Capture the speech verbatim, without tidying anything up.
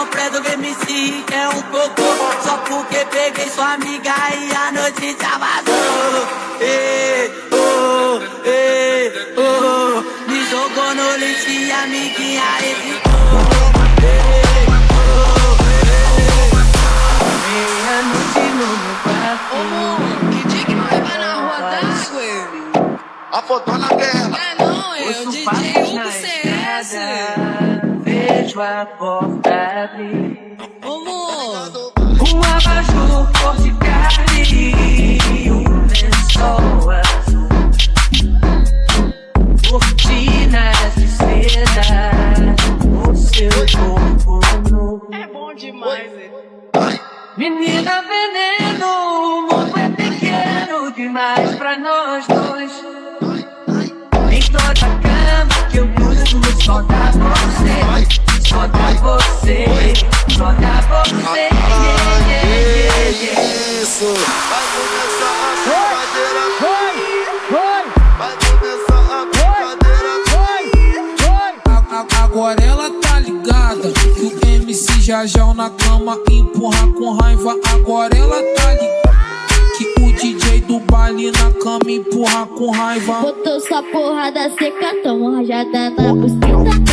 preso do M C que é um cocô. Só porque peguei sua amiga e a noite já vazou. Ei, oh, ei, oh. Me jogou no lixo e a amiguinha hesitou. Ei, oh, ei. Meia-noite no meu quarto. Ô, amor, que dia que não vai na rua d'água, ele? A fotona dela. É não, é o D J Hugo C S. Vejo a porta abrir. Ô, amor. Um abajur cor de carne e um lençol azul. Cortinas de seda, o seu corpo nu. É bom demais, ele. Menina veneno, o mundo é pequeno demais pra nós dois. Em toda cama que eu durmo, só dá você, só dá você, só dá você. Yeah, yeah, yeah, yeah. Isso. Vai começar a brincadeira. Foi, foi, Vai começar a brincadeira. foi, foi. Agora ela tá ligada que o M C Jajão na cama empurra com raiva. Agora ela tá ligada que o D J do baile na cama empurra com raiva. Botou sua porrada seca, tão rajada na buceta.